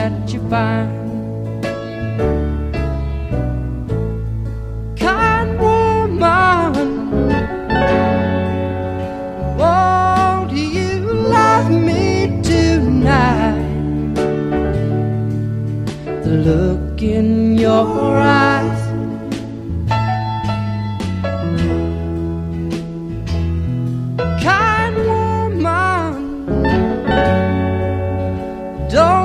that you find. Kind woman, won't you love me tonight? The look in your eyes